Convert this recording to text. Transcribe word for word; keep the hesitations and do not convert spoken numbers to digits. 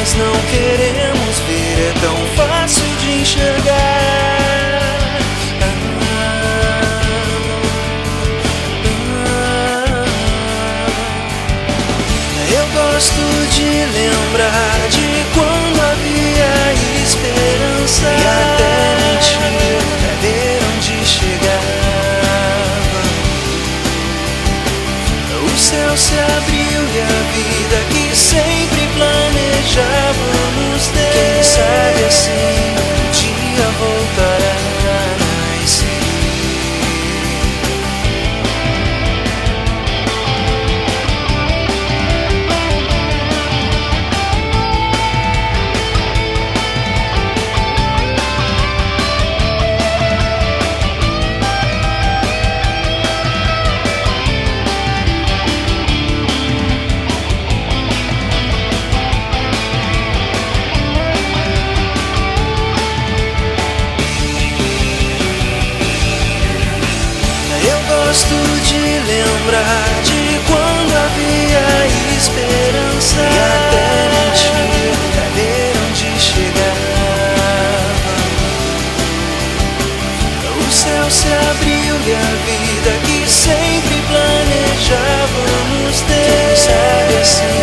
mas não queremos ver, é tão fácil de enxergar. Ah, ah, eu gosto de lembrar de quando havia esperança e até mentir pra ver onde chegava. O céu se abriu e a vida que sempre planejávamos ter, quem sabe assim um dia voltará a nascer. Gosto de lembrar de quando havia esperança e até mentir pra ver onde chegava. O céu se abriu e a vida que sempre planejávamos ter, quem sabe assim